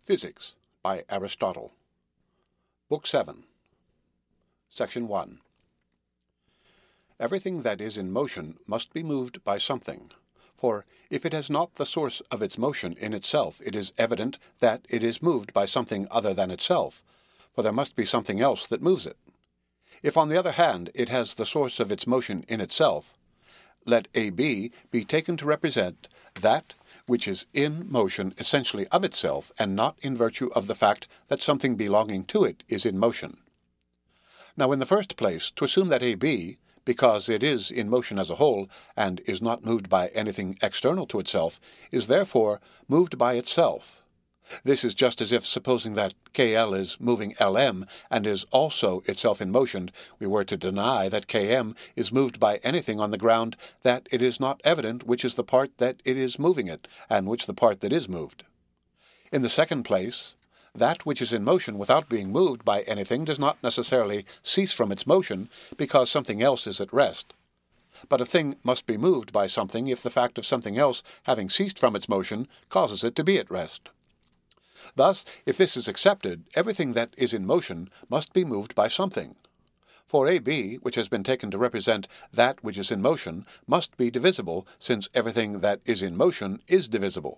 Physics by Aristotle. Book 7, Section 1. Everything that is in motion must be moved by something, for if it has not the source of its motion in itself, it is evident that it is moved by something other than itself, for there must be something else that moves it. If, on the other hand, it has the source of its motion in itself, let AB be taken to represent that which is in motion essentially of itself, and not in virtue of the fact that something belonging to it is in motion. Now, in the first place, to assume that AB, because it is in motion as a whole, and is not moved by anything external to itself, is therefore moved by itself. This is just as if, supposing that KL is moving LM and is also itself in motion, we were to deny that KM is moved by anything on the ground that it is not evident which is the part that it is moving it, and which the part that is moved. In the second place, that which is in motion without being moved by anything does not necessarily cease from its motion because something else is at rest. But a thing must be moved by something if the fact of something else having ceased from its motion causes it to be at rest. Thus, if this is accepted, everything that is in motion must be moved by something. For AB, which has been taken to represent that which is in motion, must be divisible, since everything that is in motion is divisible.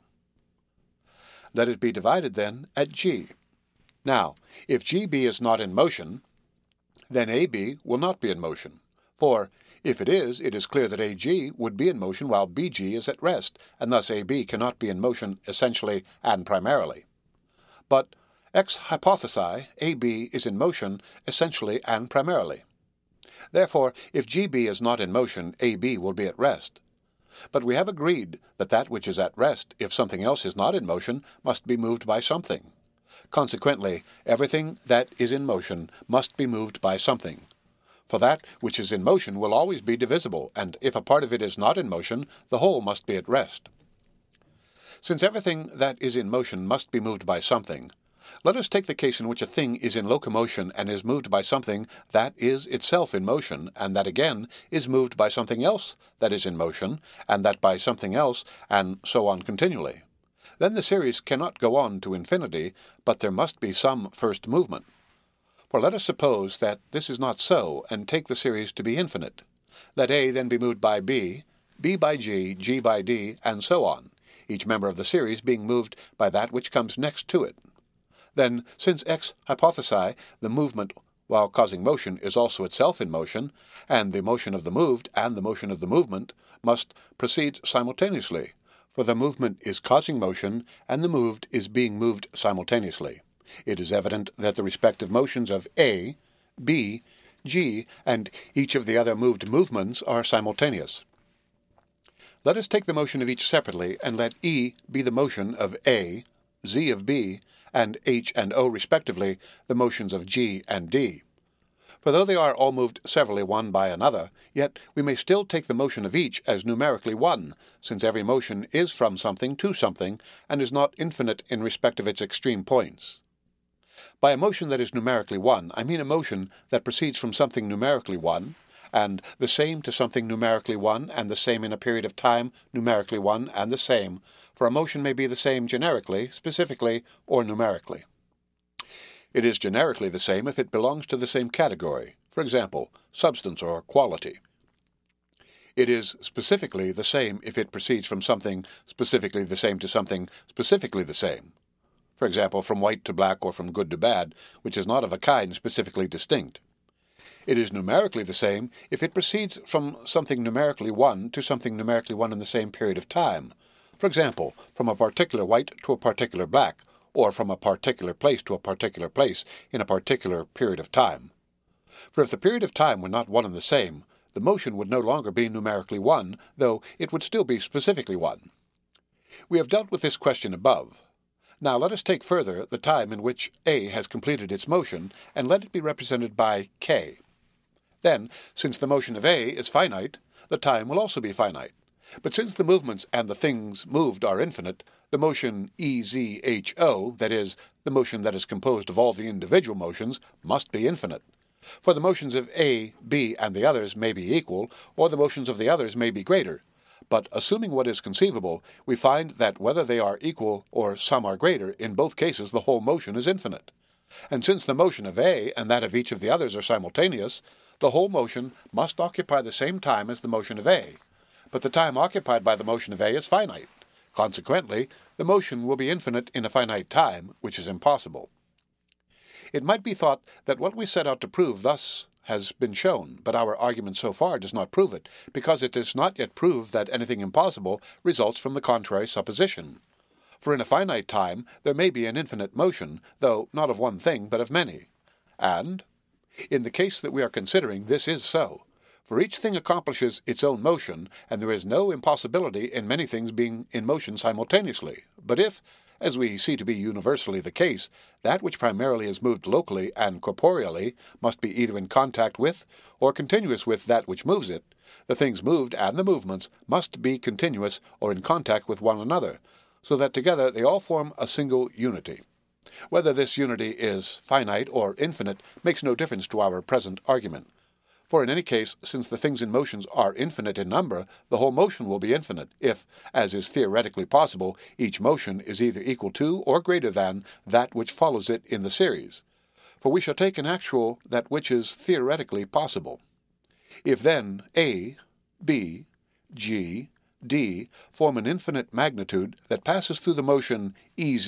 Let it be divided, then, at G. Now, if GB is not in motion, then AB will not be in motion. For if it is clear that AG would be in motion while BG is at rest, and thus AB cannot be in motion essentially and primarily. But ex hypothesi, AB is in motion essentially and primarily. Therefore, if GB is not in motion, AB will be at rest. But we have agreed that that which is at rest, if something else is not in motion, must be moved by something. Consequently, everything that is in motion must be moved by something. For that which is in motion will always be divisible, and if a part of it is not in motion, the whole must be at rest. Since everything that is in motion must be moved by something, let us take the case in which a thing is in locomotion and is moved by something that is itself in motion, and that again is moved by something else that is in motion, and that by something else, and so on continually. Then the series cannot go on to infinity, but there must be some first movement. For let us suppose that this is not so, and take the series to be infinite. Let A then be moved by B, B by G, G by D, and so on, each member of the series being moved by that which comes next to it. Then, since ex hypothesi, the movement while causing motion is also itself in motion, and the motion of the moved and the motion of the movement must proceed simultaneously, for the movement is causing motion and the moved is being moved simultaneously, it is evident that the respective motions of A, B, G, and each of the other moved movements are simultaneous. Let us take the motion of each separately, and let E be the motion of A, Z of B, and H and O respectively, the motions of G and D. For though they are all moved severally one by another, yet we may still take the motion of each as numerically one, since every motion is from something to something, and is not infinite in respect of its extreme points. By a motion that is numerically one, I mean a motion that proceeds from something numerically one, and the same to something numerically one, and the same in a period of time numerically one, and the same, for a motion may be the same generically, specifically, or numerically. It is generically the same if it belongs to the same category, for example, substance or quality. It is specifically the same if it proceeds from something specifically the same to something specifically the same, for example, from white to black or from good to bad, which is not of a kind specifically distinct. It is numerically the same if it proceeds from something numerically one to something numerically one in the same period of time, for example, from a particular white to a particular black, or from a particular place to a particular place in a particular period of time. For if the period of time were not one and the same, the motion would no longer be numerically one, though it would still be specifically one. We have dealt with this question above. Now let us take further the time in which A has completed its motion, and let it be represented by K. Then, since the motion of A is finite, the time will also be finite. But since the movements and the things moved are infinite, the motion EZHO, that is, the motion that is composed of all the individual motions, must be infinite. For the motions of A, B, and the others may be equal, or the motions of the others may be greater, But assuming what is conceivable, we find that whether they are equal or some are greater, in both cases the whole motion is infinite. And since the motion of A and that of each of the others are simultaneous, the whole motion must occupy the same time as the motion of A. But the time occupied by the motion of A is finite. Consequently, the motion will be infinite in a finite time, which is impossible. It might be thought that what we set out to prove thus has been shown, but our argument so far does not prove it, because it does not yet prove that anything impossible results from the contrary supposition. For in a finite time there may be an infinite motion, though not of one thing, but of many. And, in the case that we are considering, this is so. For each thing accomplishes its own motion, and there is no impossibility in many things being in motion simultaneously. But if, as we see to be universally the case, that which primarily is moved locally and corporeally must be either in contact with or continuous with that which moves it, the things moved and the movements must be continuous or in contact with one another, so that together they all form a single unity. Whether this unity is finite or infinite makes no difference to our present argument. For in any case, since the things in motions are infinite in number, the whole motion will be infinite, if, as is theoretically possible, each motion is either equal to or greater than that which follows it in the series. For we shall take in actual that which is theoretically possible. If then A, B, G, D form an infinite magnitude that passes through the motion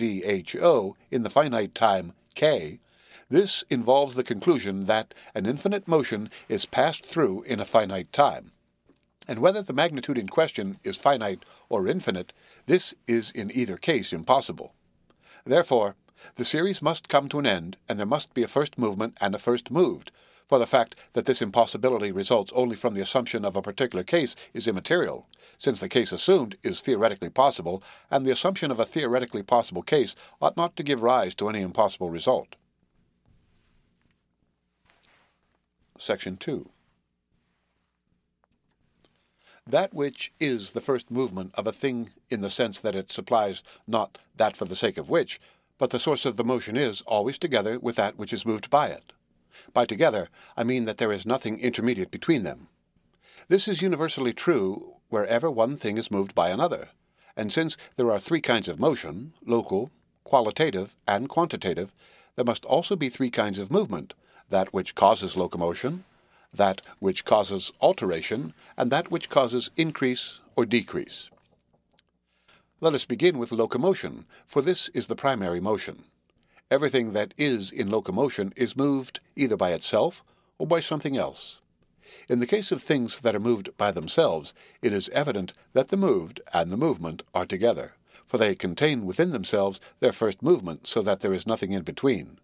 EZHO in the finite time K, this involves the conclusion that an infinite motion is passed through in a finite time. And whether the magnitude in question is finite or infinite, this is in either case impossible. Therefore, the series must come to an end, and there must be a first movement and a first moved, for the fact that this impossibility results only from the assumption of a particular case is immaterial, since the case assumed is theoretically possible, and the assumption of a theoretically possible case ought not to give rise to any impossible result. Section 2. That which is the first movement of a thing in the sense that it supplies not that for the sake of which, but the source of the motion is always together with that which is moved by it. By together, I mean that there is nothing intermediate between them. This is universally true wherever one thing is moved by another, and since there are three kinds of motion, local, qualitative, and quantitative, there must also be three kinds of movement, that which causes locomotion, that which causes alteration, and that which causes increase or decrease. Let us begin with locomotion, for this is the primary motion. Everything that is in locomotion is moved either by itself or by something else. In the case of things that are moved by themselves, it is evident that the moved and the movement are together, for they contain within themselves their first movement, so that there is nothing in between.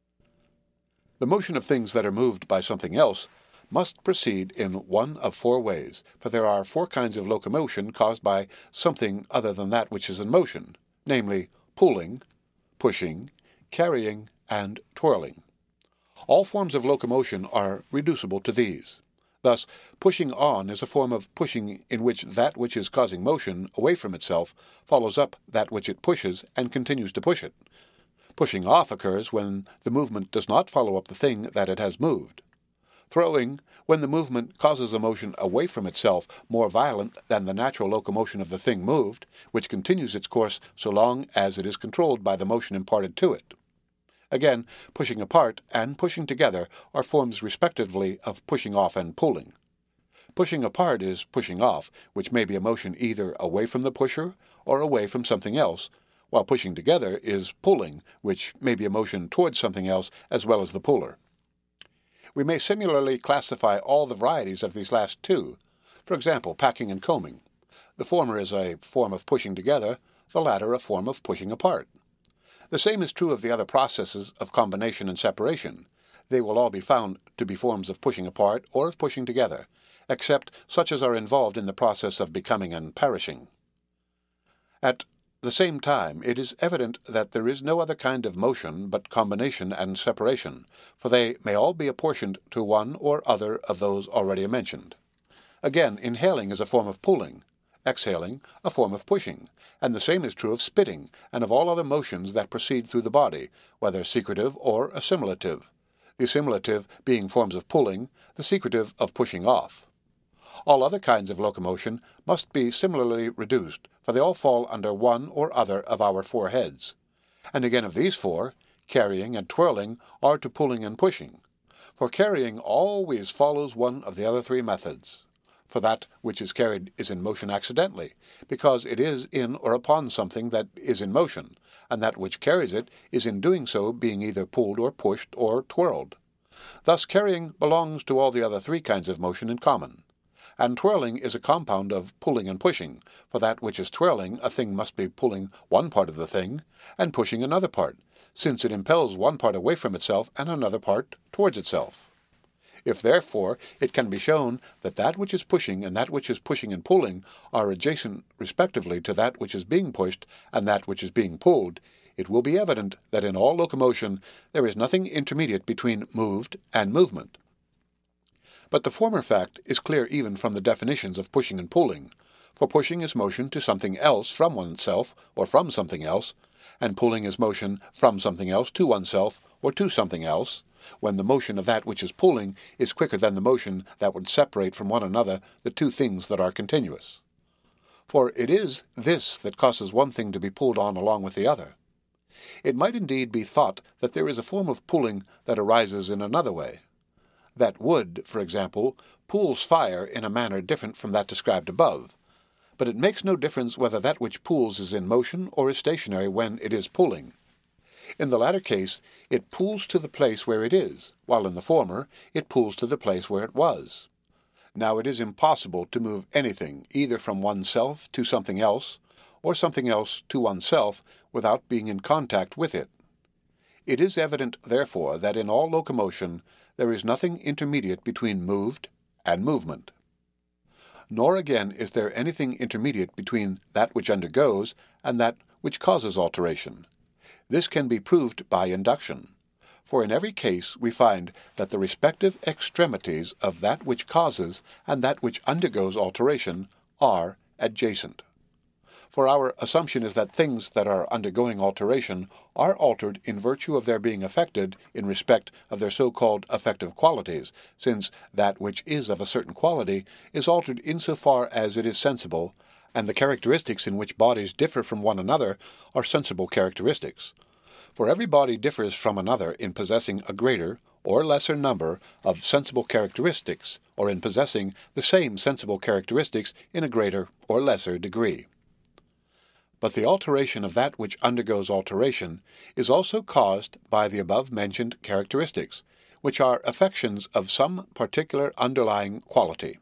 The motion of things that are moved by something else must proceed in one of four ways, for there are four kinds of locomotion caused by something other than that which is in motion, namely pulling, pushing, carrying, and twirling. All forms of locomotion are reducible to these. Thus, pushing on is a form of pushing in which that which is causing motion away from itself follows up that which it pushes and continues to push it. Pushing off occurs when the movement does not follow up the thing that it has moved. Throwing, when the movement causes a motion away from itself more violent than the natural locomotion of the thing moved, which continues its course so long as it is controlled by the motion imparted to it. Again, pushing apart and pushing together are forms respectively of pushing off and pulling. Pushing apart is pushing off, which may be a motion either away from the pusher or away from something else, while pushing together is pulling, which may be a motion towards something else as well as the puller. We may similarly classify all the varieties of these last two. For example, packing and combing. The former is a form of pushing together, the latter a form of pushing apart. The same is true of the other processes of combination and separation. They will all be found to be forms of pushing apart or of pushing together, except such as are involved in the process of becoming and perishing. At the same time, it is evident that there is no other kind of motion but combination and separation, for they may all be apportioned to one or other of those already mentioned. Again, inhaling is a form of pulling, exhaling a form of pushing, and the same is true of spitting and of all other motions that proceed through the body, whether secretive or assimilative, the assimilative being forms of pulling, the secretive of pushing off. All other kinds of locomotion must be similarly reduced, for they all fall under one or other of our four heads. And again of these four, carrying and twirling are to pulling and pushing. For carrying always follows one of the other three methods. For that which is carried is in motion accidentally, because it is in or upon something that is in motion, and that which carries it is in doing so being either pulled or pushed or twirled. Thus carrying belongs to all the other three kinds of motion in common. And twirling is a compound of pulling and pushing. For that which is twirling, a thing must be pulling one part of the thing, and pushing another part, since it impels one part away from itself and another part towards itself. If therefore it can be shown that that which is pushing and that which is pushing and pulling are adjacent respectively to that which is being pushed and that which is being pulled, it will be evident that in all locomotion there is nothing intermediate between moved and movement. But the former fact is clear even from the definitions of pushing and pulling, for pushing is motion to something else from oneself or from something else, and pulling is motion from something else to oneself or to something else, when the motion of that which is pulling is quicker than the motion that would separate from one another the two things that are continuous. For it is this that causes one thing to be pulled on along with the other. It might indeed be thought that there is a form of pulling that arises in another way. That wood, for example, pulls fire in a manner different from that described above, but it makes no difference whether that which pulls is in motion or is stationary when it is pulling. In the latter case, it pulls to the place where it is, while in the former, it pulls to the place where it was. Now it is impossible to move anything either from oneself to something else, or something else to oneself, without being in contact with it. It is evident, therefore, that in all locomotion there is nothing intermediate between moved and movement. Nor again is there anything intermediate between that which undergoes and that which causes alteration. This can be proved by induction, for in every case we find that the respective extremities of that which causes and that which undergoes alteration are adjacent. For our assumption is that things that are undergoing alteration are altered in virtue of their being affected in respect of their so-called affective qualities, since that which is of a certain quality is altered insofar as it is sensible, and the characteristics in which bodies differ from one another are sensible characteristics. For every body differs from another in possessing a greater or lesser number of sensible characteristics, or in possessing the same sensible characteristics in a greater or lesser degree. But the alteration of that which undergoes alteration is also caused by the above-mentioned characteristics, which are affections of some particular underlying quality.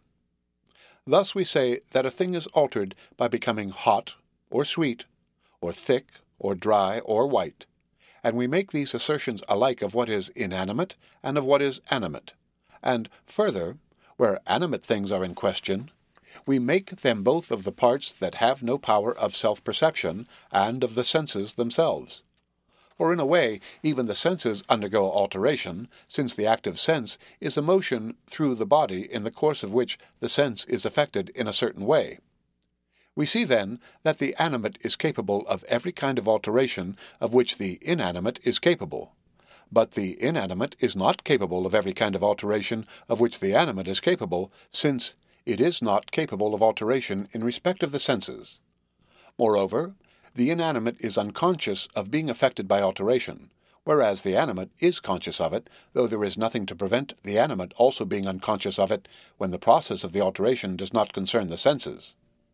Thus we say that a thing is altered by becoming hot or sweet, or thick or dry or white, and we make these assertions alike of what is inanimate and of what is animate, and further, where animate things are in question, we make them both of the parts that have no power of self-perception and of the senses themselves. For in a way, even the senses undergo alteration, since the active sense is a motion through the body in the course of which the sense is affected in a certain way. We see then that the animate is capable of every kind of alteration of which the inanimate is capable, but the inanimate is not capable of every kind of alteration of which the animate is capable, since it is not capable of alteration in respect of the senses. Moreover, the inanimate is unconscious of being affected by alteration, whereas the animate is conscious of it, though there is nothing to prevent the animate also being unconscious of it when the process of the alteration does not concern the senses.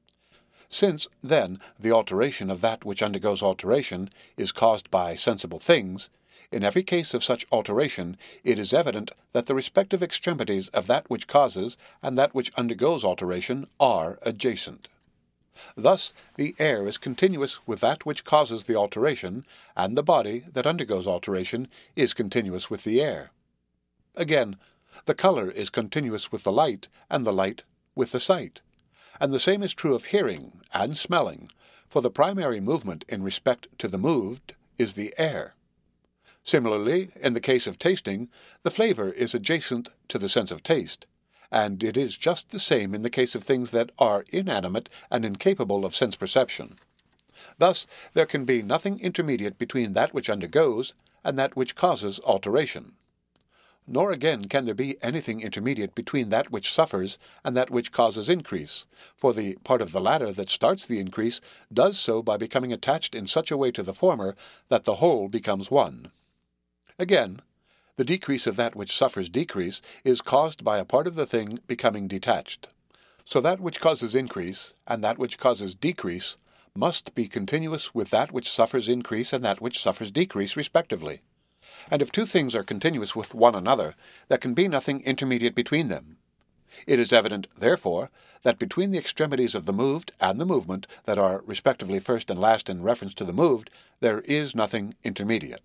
Since, then, the alteration of that which undergoes alteration is caused by sensible things, in every case of such alteration it is evident that the respective extremities of that which causes and that which undergoes alteration are adjacent. Thus the air is continuous with that which causes the alteration, and the body that undergoes alteration is continuous with the air. Again, the color is continuous with the light, and the light with the sight. And the same is true of hearing and smelling, for the primary movement in respect to the moved is the air. Similarly, in the case of tasting, the flavor is adjacent to the sense of taste, and it is just the same in the case of things that are inanimate and incapable of sense perception. Thus, there can be nothing intermediate between that which undergoes and that which causes alteration. nor again can there be anything intermediate between that which suffers and that which causes increase, for the part of the latter that starts the increase does so by becoming attached in such a way to the former that the whole becomes one. Again, the decrease of that which suffers decrease is caused by a part of the thing becoming detached. So that which causes increase and that which causes decrease must be continuous with that which suffers increase and that which suffers decrease respectively. And if two things are continuous with one another, there can be nothing intermediate between them. It is evident, therefore, that between the extremities of the moved and the movement that are respectively first and last in reference to the moved, there is nothing intermediate.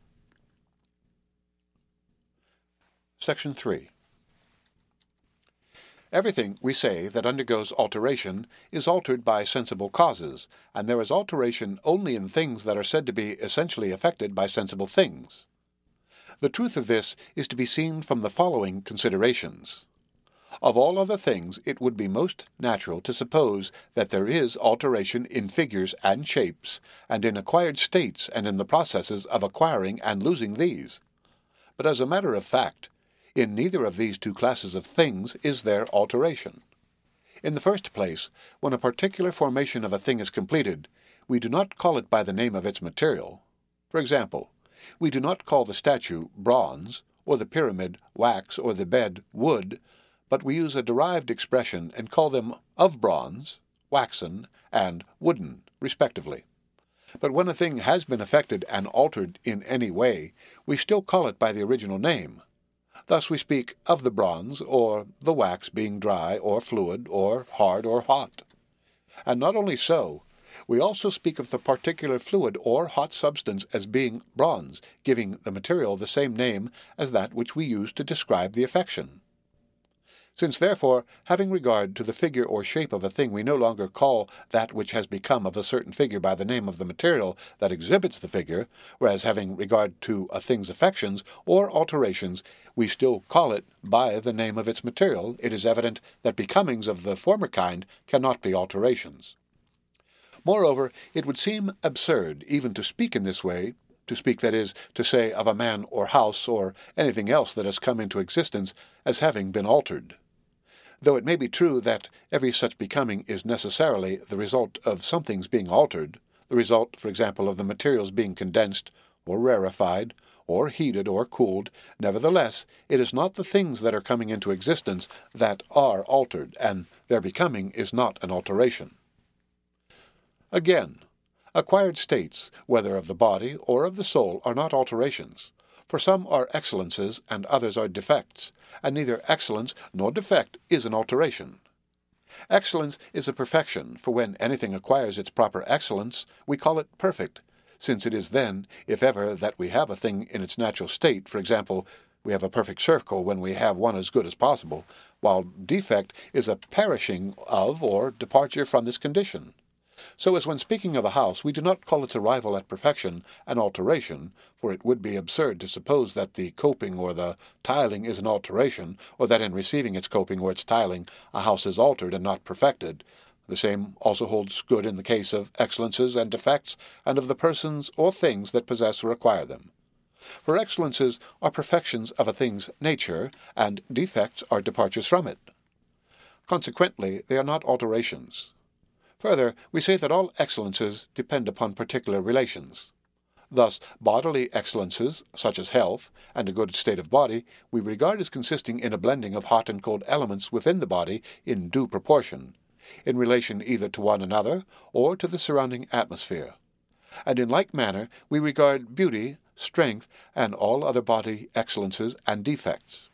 Section 3. Everything, we say, that undergoes alteration is altered by sensible causes, and there is alteration only in things that are said to be essentially affected by sensible things. The truth of this is to be seen from the following considerations. Of all other things, it would be most natural to suppose that there is alteration in figures and shapes, and in acquired states and in the processes of acquiring and losing these. But as a matter of fact, in neither of these two classes of things is there alteration. In the first place, when a particular formation of a thing is completed, we do not call it by the name of its material. For example, we do not call the statue bronze, or the pyramid wax, or the bed wood, but we use a derived expression and call them of bronze, waxen, and wooden, respectively. But when a thing has been affected and altered in any way, we still call it by the original name. Thus we speak of the bronze, or the wax being dry, or fluid, or hard, or hot. And not only so, we also speak of the particular fluid or hot substance as being bronze, giving the material the same name as that which we use to describe the affection. Since, therefore, having regard to the figure or shape of a thing, we no longer call that which has become of a certain figure by the name of the material that exhibits the figure, whereas having regard to a thing's affections or alterations, we still call it by the name of its material, it is evident that becomings of the former kind cannot be alterations. Moreover, it would seem absurd even to speak in this way, to speak, that is, to say of a man or house or anything else that has come into existence as having been altered. Though it may be true that every such becoming is necessarily the result of something's being altered, the result, for example, of the materials being condensed, or rarefied, or heated, or cooled, nevertheless, it is not the things that are coming into existence that are altered, and their becoming is not an alteration. Again, acquired states, whether of the body or of the soul, are not alterations. For some are excellences and others are defects, and neither excellence nor defect is an alteration. Excellence is a perfection, for when anything acquires its proper excellence, we call it perfect, since it is then, if ever, that we have a thing in its natural state. For example, we have a perfect circle when we have one as good as possible, while defect is a perishing of or departure from this condition. So as when speaking of a house, we do not call its arrival at perfection an alteration, for it would be absurd to suppose that the coping or the tiling is an alteration, or that in receiving its coping or its tiling a house is altered and not perfected. The same also holds good in the case of excellences and defects, and of the persons or things that possess or acquire them. For excellences are perfections of a thing's nature, and defects are departures from it. Consequently, they are not alterations. Further, we say that all excellences depend upon particular relations. Thus, bodily excellences, such as health and a good state of body, we regard as consisting in a blending of hot and cold elements within the body in due proportion, in relation either to one another or to the surrounding atmosphere. And in like manner, we regard beauty, strength, and all other body excellences and defects.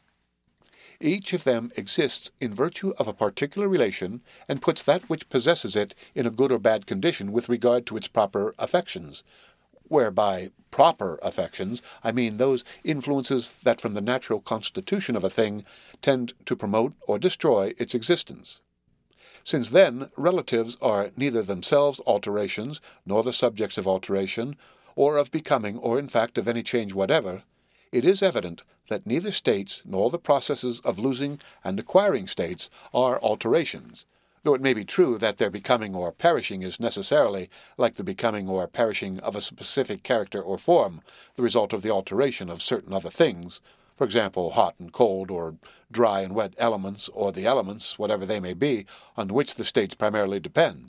Each of them exists in virtue of a particular relation, and puts that which possesses it in a good or bad condition with regard to its proper affections, whereby proper affections I mean those influences that from the natural constitution of a thing tend to promote or destroy its existence. Since then relatives are neither themselves alterations, nor the subjects of alteration, or of becoming, or in fact of any change whatever, it is evident that neither states nor the processes of losing and acquiring states are alterations, though it may be true that their becoming or perishing is necessarily, like the becoming or perishing of a specific character or form, the result of the alteration of certain other things, for example, hot and cold, or dry and wet elements, or the elements, whatever they may be, on which the states primarily depend.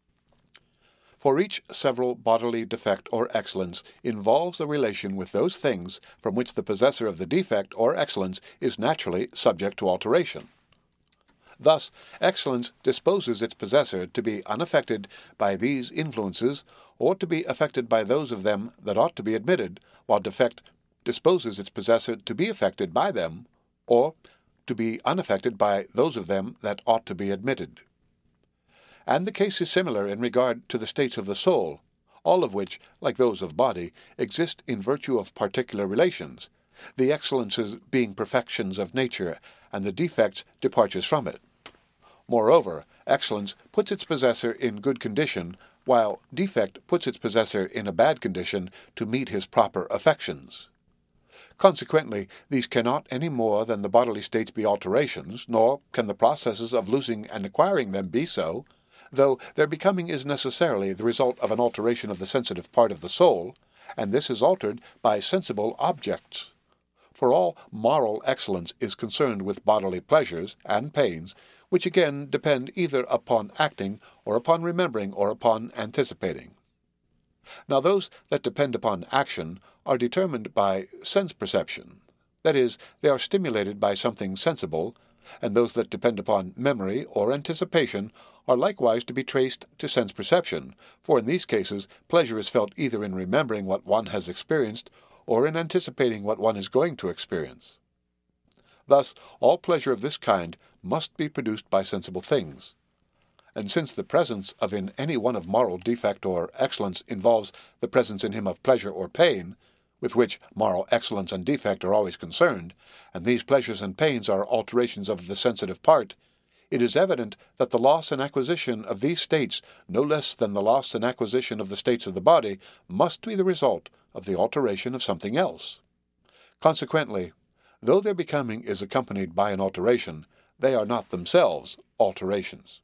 For each several bodily defect or excellence involves a relation with those things from which the possessor of the defect or excellence is naturally subject to alteration. Thus, excellence disposes its possessor to be unaffected by these influences, or to be affected by those of them that ought to be admitted, while defect disposes its possessor to be affected by them, or to be unaffected by those of them that ought to be admitted. And the case is similar in regard to the states of the soul, all of which, like those of body, exist in virtue of particular relations, the excellences being perfections of nature, and the defects departures from it. Moreover, excellence puts its possessor in good condition, while defect puts its possessor in a bad condition to meet his proper affections. Consequently, these cannot any more than the bodily states be alterations, nor can the processes of losing and acquiring them be so, though their becoming is necessarily the result of an alteration of the sensitive part of the soul, and this is altered by sensible objects. For all moral excellence is concerned with bodily pleasures and pains, which again depend either upon acting, or upon remembering, or upon anticipating. Now those that depend upon action are determined by sense perception, that is, they are stimulated by something sensible, and those that depend upon memory or anticipation are likewise to be traced to sense perception, for in these cases pleasure is felt either in remembering what one has experienced, or in anticipating what one is going to experience. Thus, all pleasure of this kind must be produced by sensible things. And since the presence of in any one of moral defect or excellence involves the presence in him of pleasure or pain, with which moral excellence and defect are always concerned, and these pleasures and pains are alterations of the sensitive part, it is evident that the loss and acquisition of these states, no less than the loss and acquisition of the states of the body, must be the result of the alteration of something else. Consequently, though their becoming is accompanied by an alteration, they are not themselves alterations.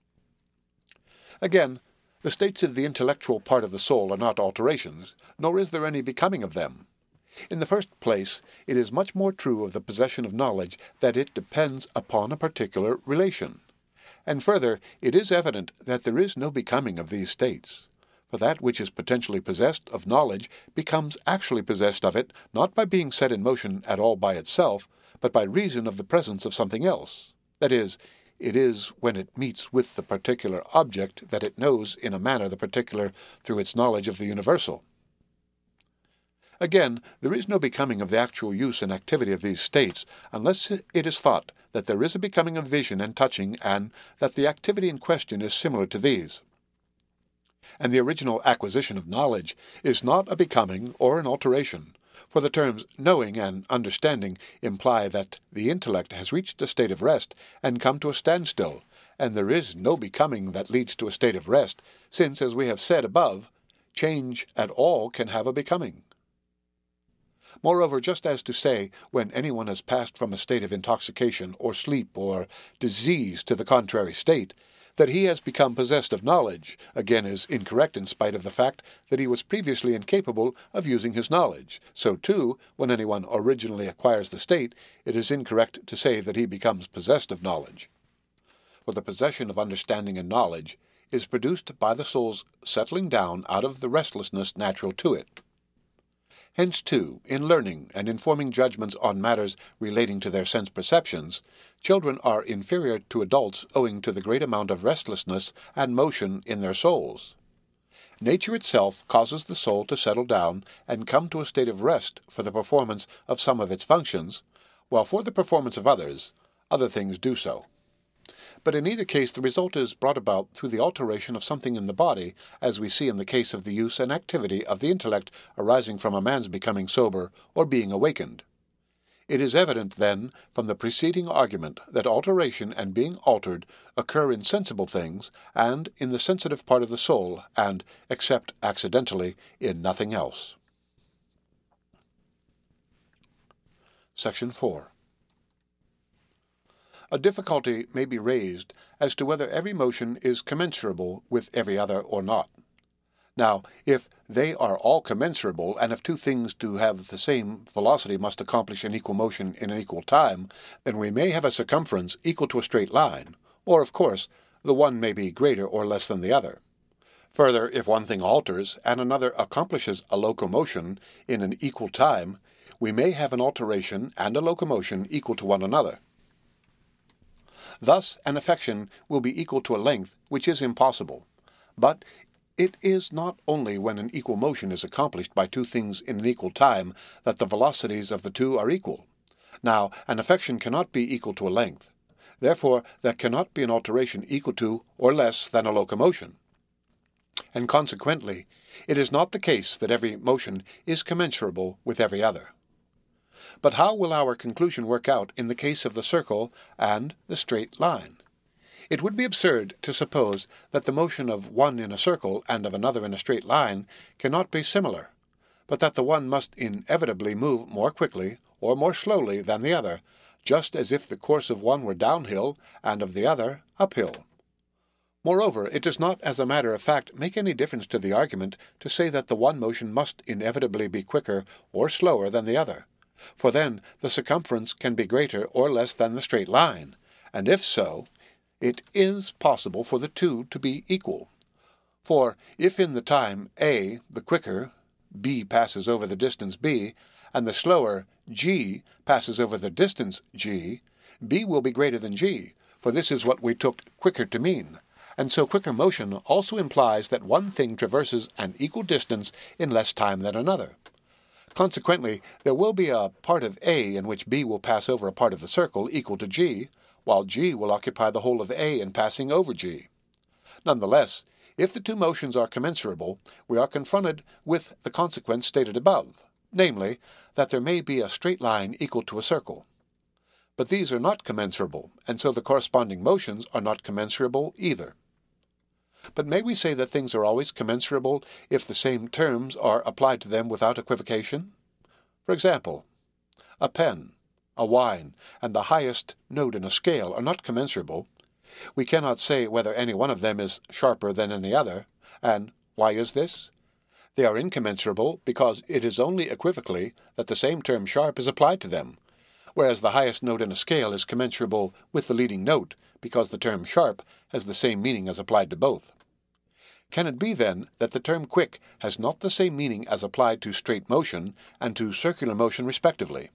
Again, the states of the intellectual part of the soul are not alterations, nor is there any becoming of them. In the first place, it is much more true of the possession of knowledge that it depends upon a particular relation. And further, it is evident that there is no becoming of these states. For that which is potentially possessed of knowledge becomes actually possessed of it, not by being set in motion at all by itself, but by reason of the presence of something else. That is, it is when it meets with the particular object that it knows in a manner the particular through its knowledge of the universal. Again, there is no becoming of the actual use and activity of these states, unless it is thought that there is a becoming of vision and touching, and that the activity in question is similar to these. And the original acquisition of knowledge is not a becoming or an alteration, for the terms knowing and understanding imply that the intellect has reached a state of rest and come to a standstill, and there is no becoming that leads to a state of rest, since, as we have said above, change at all can have a becoming. Moreover, just as to say, when anyone has passed from a state of intoxication or sleep or disease to the contrary state, that he has become possessed of knowledge, again is incorrect in spite of the fact that he was previously incapable of using his knowledge. So too, when anyone originally acquires the state, it is incorrect to say that he becomes possessed of knowledge. For the possession of understanding and knowledge is produced by the soul's settling down out of the restlessness natural to it. Hence, too, in learning and in forming judgments on matters relating to their sense perceptions, children are inferior to adults owing to the great amount of restlessness and motion in their souls. Nature itself causes the soul to settle down and come to a state of rest for the performance of some of its functions, while for the performance of others, other things do so. But in either case the result is brought about through the alteration of something in the body, as we see in the case of the use and activity of the intellect arising from a man's becoming sober or being awakened. It is evident, then, from the preceding argument that alteration and being altered occur in sensible things, and in the sensitive part of the soul, and, except accidentally, in nothing else. Section 4. A difficulty may be raised as to whether every motion is commensurable with every other or not. Now, if they are all commensurable, and if two things to have the same velocity must accomplish an equal motion in an equal time, then we may have a circumference equal to a straight line, or, of course, the one may be greater or less than the other. Further, if one thing alters and another accomplishes a locomotion in an equal time, we may have an alteration and a locomotion equal to one another. Thus, an affection will be equal to a length which is impossible. But it is not only when an equal motion is accomplished by two things in an equal time that the velocities of the two are equal. Now, an affection cannot be equal to a length. Therefore, there cannot be an alteration equal to or less than a locomotion. And consequently, it is not the case that every motion is commensurable with every other. But how will our conclusion work out in the case of the circle and the straight line? It would be absurd to suppose that the motion of one in a circle and of another in a straight line cannot be similar, but that the one must inevitably move more quickly or more slowly than the other, just as if the course of one were downhill and of the other uphill. Moreover, it does not, as a matter of fact, make any difference to the argument to say that the one motion must inevitably be quicker or slower than the other, for then the circumference can be greater or less than the straight line, and if so, it is possible for the two to be equal. For if in the time A, the quicker, B passes over the distance B, and the slower, G, passes over the distance G, B will be greater than G, for this is what we took quicker to mean. And so quicker motion also implies that one thing traverses an equal distance in less time than another. Consequently, there will be a part of A in which B will pass over a part of the circle equal to G, while G will occupy the whole of A in passing over G. Nonetheless, if the two motions are commensurable, we are confronted with the consequence stated above, namely, that there may be a straight line equal to a circle. But these are not commensurable, and so the corresponding motions are not commensurable either. But may we say that things are always commensurable if the same terms are applied to them without equivocation? For example, a pen, a wine, and the highest note in a scale are not commensurable. We cannot say whether any one of them is sharper than any other, and why is this? They are incommensurable because it is only equivocally that the same term sharp is applied to them, whereas the highest note in a scale is commensurable with the leading note because the term sharp has the same meaning as applied to both. Can it be, then, that the term quick has not the same meaning as applied to straight motion and to circular motion respectively?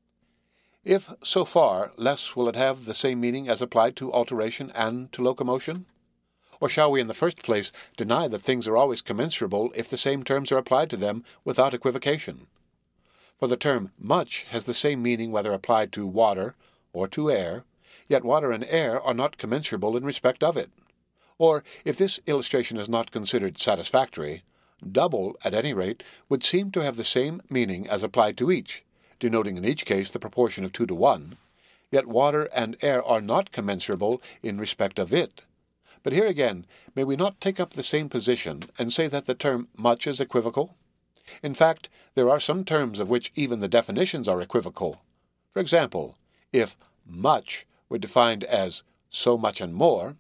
If so far, less will it have the same meaning as applied to alteration and to locomotion? Or shall we in the first place deny that things are always commensurable if the same terms are applied to them without equivocation? For the term much has the same meaning whether applied to water or to air, yet water and air are not commensurable in respect of it. Or, if this illustration is not considered satisfactory, double, at any rate, would seem to have the same meaning as applied to each, denoting in each case the proportion of 2 to 1, yet water and air are not commensurable in respect of it. But here again, may we not take up the same position and say that the term much is equivocal? In fact, there are some terms of which even the definitions are equivocal. For example, if much were defined as so much and more,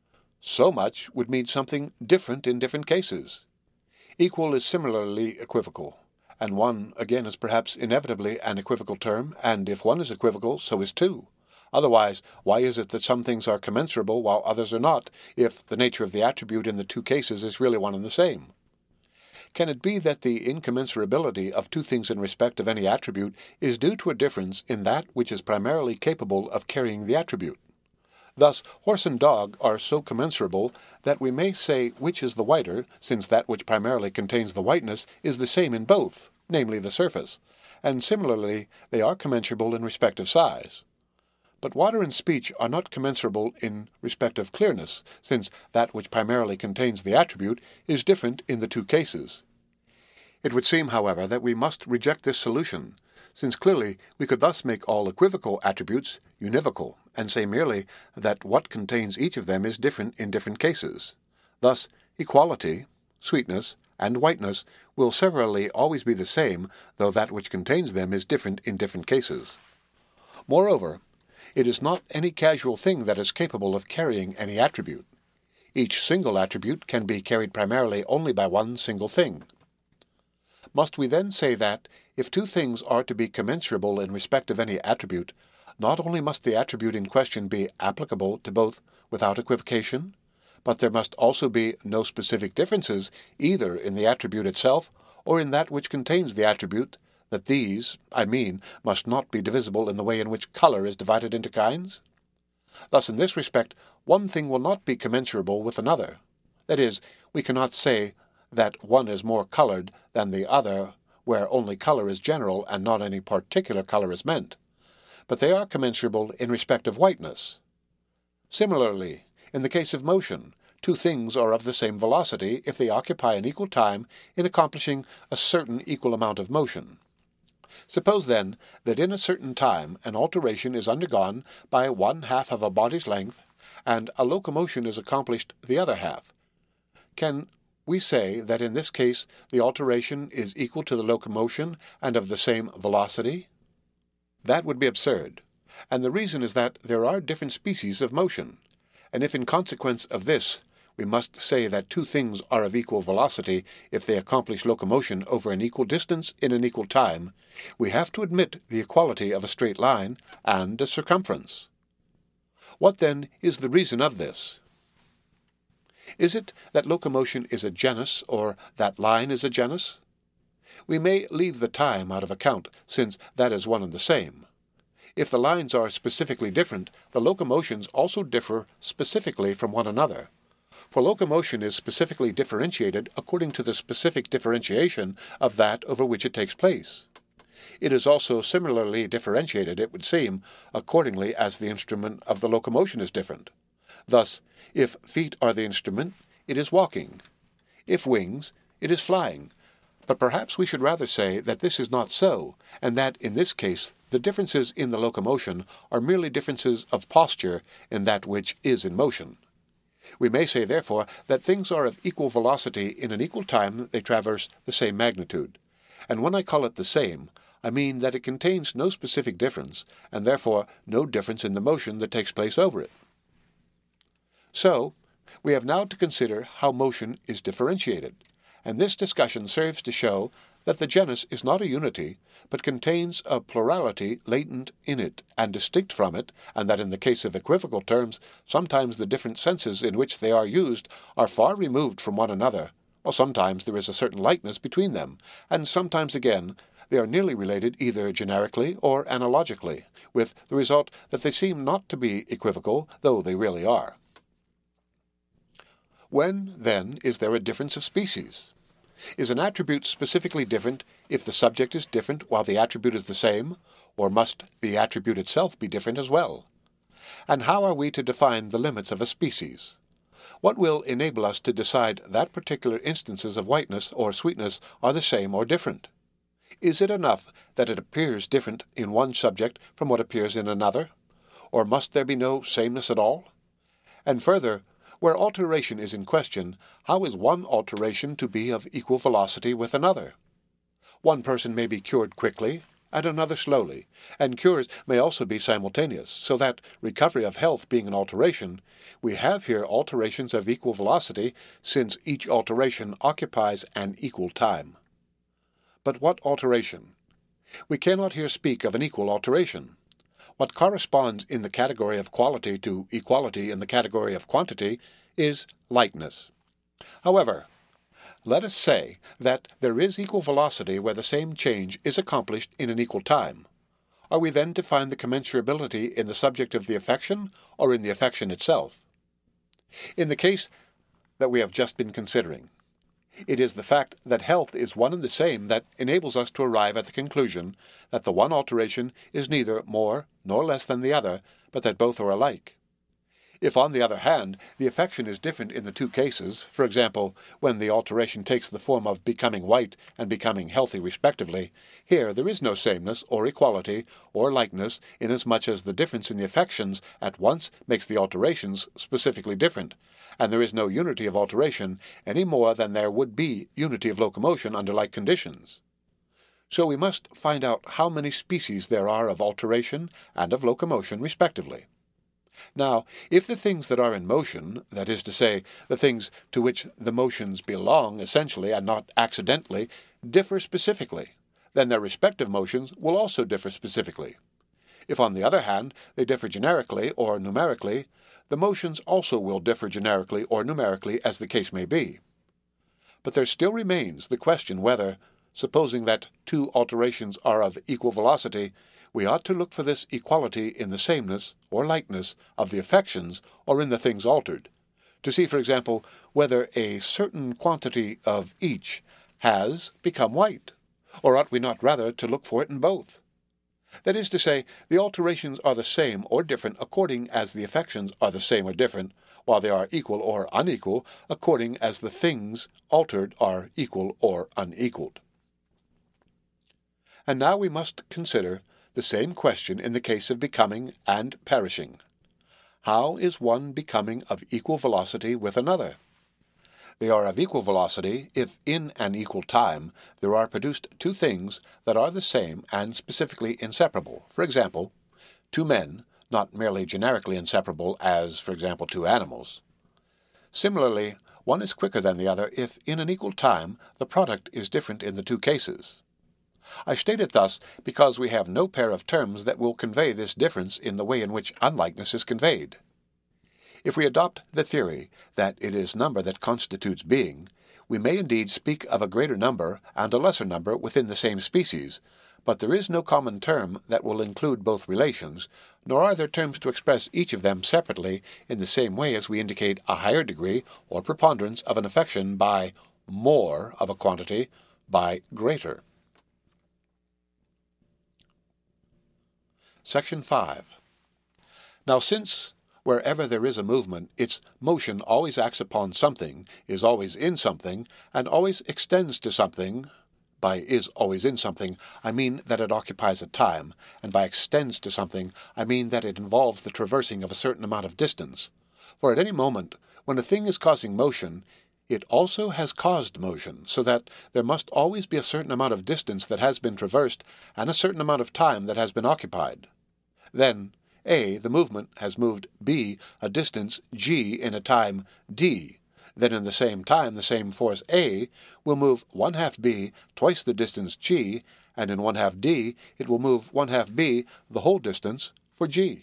so much would mean something different in different cases. Equal is similarly equivocal, and one, again, is perhaps inevitably an equivocal term, and if one is equivocal, so is two. Otherwise, why is it that some things are commensurable while others are not, if the nature of the attribute in the two cases is really one and the same? Can it be that the incommensurability of two things in respect of any attribute is due to a difference in that which is primarily capable of carrying the attribute? Thus, horse and dog are so commensurable that we may say which is the whiter, since that which primarily contains the whiteness is the same in both, namely the surface, and similarly they are commensurable in respect of size. But water and speech are not commensurable in respect of clearness, since that which primarily contains the attribute is different in the two cases. It would seem, however, that we must reject this solution, since clearly we could thus make all equivocal attributes univocal, and say merely that what contains each of them is different in different cases. Thus, equality, sweetness, and whiteness will severally always be the same, though that which contains them is different in different cases. Moreover, it is not any casual thing that is capable of carrying any attribute. Each single attribute can be carried primarily only by one single thing. Must we then say that, if two things are to be commensurable in respect of any attribute, not only must the attribute in question be applicable to both without equivocation, but there must also be no specific differences either in the attribute itself or in that which contains the attribute, that these, must not be divisible in the way in which color is divided into kinds? Thus, in this respect, one thing will not be commensurable with another. That is, we cannot say that one is more colored than the other, where only color is general and not any particular color is meant. But they are commensurable in respect of whiteness. Similarly, in the case of motion, two things are of the same velocity if they occupy an equal time in accomplishing a certain equal amount of motion. Suppose, then, that in a certain time an alteration is undergone by 1/2 of a body's length, and a locomotion is accomplished the other half. Can we say that in this case the alteration is equal to the locomotion and of the same velocity? That would be absurd, and the reason is that there are different species of motion, and if in consequence of this we must say that two things are of equal velocity if they accomplish locomotion over an equal distance in an equal time, we have to admit the equality of a straight line and a circumference. What then is the reason of this? Is it that locomotion is a genus, or that line is a genus? We may leave the time out of account, since that is one and the same. If the lines are specifically different, the locomotions also differ specifically from one another. For locomotion is specifically differentiated according to the specific differentiation of that over which it takes place. It is also similarly differentiated, it would seem, accordingly as the instrument of the locomotion is different. Thus, if feet are the instrument, it is walking. If wings, it is flying. But perhaps we should rather say that this is not so, and that in this case the differences in the locomotion are merely differences of posture in that which is in motion. We may say, therefore, that things are of equal velocity in an equal time that they traverse the same magnitude. And when I call it the same, I mean that it contains no specific difference, and therefore no difference in the motion that takes place over it. So, we have now to consider how motion is differentiated, and this discussion serves to show that the genus is not a unity, but contains a plurality latent in it and distinct from it, and that in the case of equivocal terms, sometimes the different senses in which they are used are far removed from one another, or sometimes there is a certain likeness between them, and sometimes again they are nearly related either generically or analogically, with the result that they seem not to be equivocal, though they really are. When, then, is there a difference of species? Is an attribute specifically different if the subject is different while the attribute is the same, or must the attribute itself be different as well? And how are we to define the limits of a species? What will enable us to decide that particular instances of whiteness or sweetness are the same or different? Is it enough that it appears different in one subject from what appears in another? Or must there be no sameness at all? And further, where alteration is in question, how is one alteration to be of equal velocity with another? One person may be cured quickly, and another slowly, and cures may also be simultaneous, so that, recovery of health being an alteration, we have here alterations of equal velocity, since each alteration occupies an equal time. But what alteration? We cannot here speak of an equal alteration. What corresponds in the category of quality to equality in the category of quantity is likeness. However, let us say that there is equal velocity where the same change is accomplished in an equal time. Are we then to find the commensurability in the subject of the affection or in the affection itself? In the case that we have just been considering, it is the fact that health is one and the same that enables us to arrive at the conclusion that the one alteration is neither more nor less than the other, but that both are alike. If, on the other hand, the affection is different in the two cases, for example, when the alteration takes the form of becoming white and becoming healthy respectively, here there is no sameness or equality or likeness, inasmuch as the difference in the affections at once makes the alterations specifically different, and there is no unity of alteration any more than there would be unity of locomotion under like conditions. So we must find out how many species there are of alteration and of locomotion respectively. Now, if the things that are in motion, that is to say, the things to which the motions belong essentially and not accidentally, differ specifically, then their respective motions will also differ specifically. If, on the other hand, they differ generically or numerically, the motions also will differ generically or numerically as the case may be. But there still remains the question whether, supposing that two alterations are of equal velocity, we ought to look for this equality in the sameness or likeness of the affections or in the things altered, to see, for example, whether a certain quantity of each has become white, or ought we not rather to look for it in both? That is to say, the alterations are the same or different according as the affections are the same or different, while they are equal or unequal according as the things altered are equal or unequaled. And now we must consider the same question in the case of becoming and perishing. How is one becoming of equal velocity with another? They are of equal velocity if in an equal time there are produced two things that are the same and specifically inseparable. For example, two men, not merely generically inseparable as, for example, two animals. Similarly, one is quicker than the other if in an equal time the product is different in the two cases. I state it thus because we have no pair of terms that will convey this difference in the way in which unlikeness is conveyed. If we adopt the theory that it is number that constitutes being, we may indeed speak of a greater number and a lesser number within the same species, but there is no common term that will include both relations, nor are there terms to express each of them separately in the same way as we indicate a higher degree or preponderance of an affection by more of a quantity by greater. Section 5. Now, since wherever there is a movement, its motion always acts upon something, is always in something, and always extends to something, by is always in something, I mean that it occupies a time, and by extends to something, I mean that it involves the traversing of a certain amount of distance. For at any moment, when a thing is causing motion, it also has caused motion, so that there must always be a certain amount of distance that has been traversed, and a certain amount of time that has been occupied. Then, A, the movement, has moved B a distance g in a time d. Then in the same time, the same force A will move 1/2 B twice the distance g, and in 1/2 d it will move 1/2 B the whole distance for g.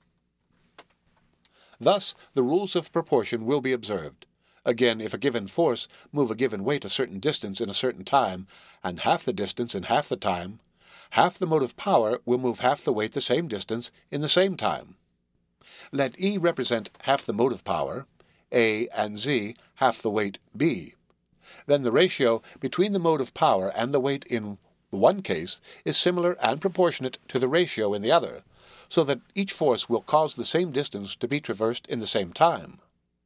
Thus, the rules of proportion will be observed. Again, if a given force move a given weight a certain distance in a certain time, and half the distance in half the time, half the motive power will move half the weight the same distance in the same time. Let E represent half the motive power, A and Z half the weight B. Then the ratio between the motive power and the weight in the one case is similar and proportionate to the ratio in the other, so that each force will cause the same distance to be traversed in the same time.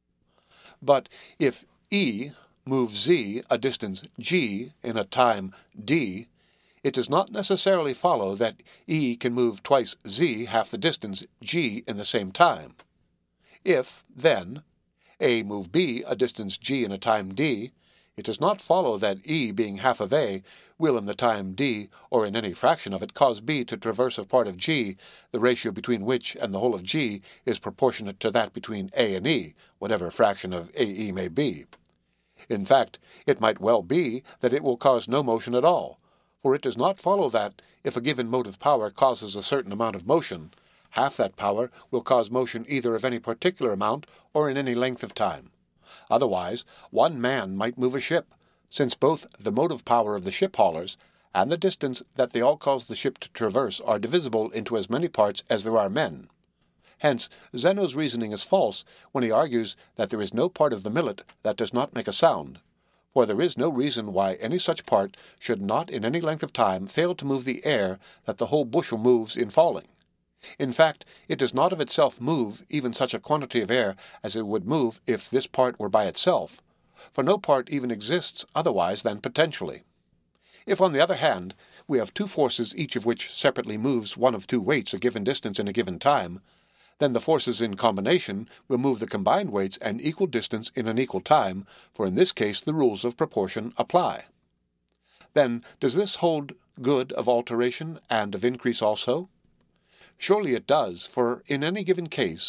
But if E moves Z a distance g in a time d, it does not necessarily follow that E can move twice Z half the distance g in the same time. If, then, A move B a distance g in a time d, it does not follow that E, being half of A, will in the time d, or in any fraction of it, cause B to traverse a part of g, the ratio between which and the whole of g is proportionate to that between A and E, whatever fraction of AE may be. In fact, it might well be that it will cause no motion at all, for it does not follow that, if a given motive power causes a certain amount of motion, half that power will cause motion either of any particular amount or in any length of time. Otherwise, one man might move a ship, since both the motive power of the ship haulers and the distance that they all cause the ship to traverse are divisible into as many parts as there are men. Hence, Zeno's reasoning is false when he argues that there is no part of the millet that does not make a sound, for there is no reason why any such part should not in any length of time fail to move the air that the whole bushel moves in falling. In fact, it does not of itself move even such a quantity of air as it would move if this part were by itself, for no part even exists otherwise than potentially. If, on the other hand, we have two forces each of which separately moves one of two weights a given distance in a given time, then the forces in combination will move the combined weights an equal distance in an equal time, for in this case the rules of proportion apply. Then, does this hold good of alteration and of increase also? Surely it does, for in any given case,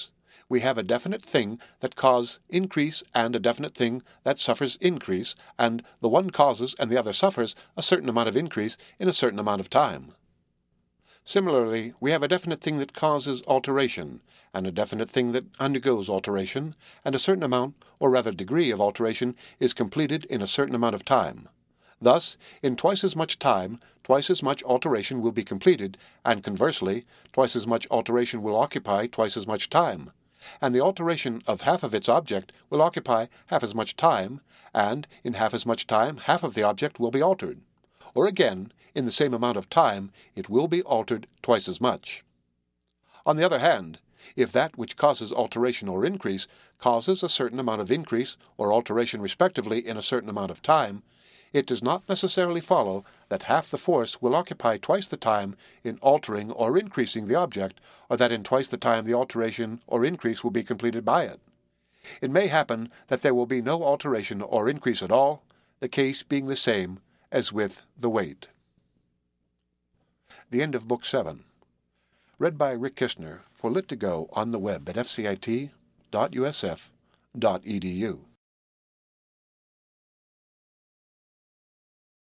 we have a definite thing that causes increase and a definite thing that suffers increase, and the one causes and the other suffers a certain amount of increase in a certain amount of time. Similarly, we have a definite thing that causes alteration, and a definite thing that undergoes alteration, and a certain amount, or rather degree of alteration, is completed in a certain amount of time. Thus, in twice as much time, twice as much alteration will be completed, and conversely, twice as much alteration will occupy twice as much time, and the alteration of half of its object will occupy half as much time, and in half as much time half of the object will be altered. Or again, in the same amount of time, it will be altered twice as much. On the other hand, if that which causes alteration or increase causes a certain amount of increase or alteration respectively in a certain amount of time, it does not necessarily follow that half the force will occupy twice the time in altering or increasing the object, or that in twice the time the alteration or increase will be completed by it. It may happen that there will be no alteration or increase at all, the case being the same as with the weight. The end of Book 7. Read by Rick Kistner for Lit2Go on the web at fcit.usf.edu.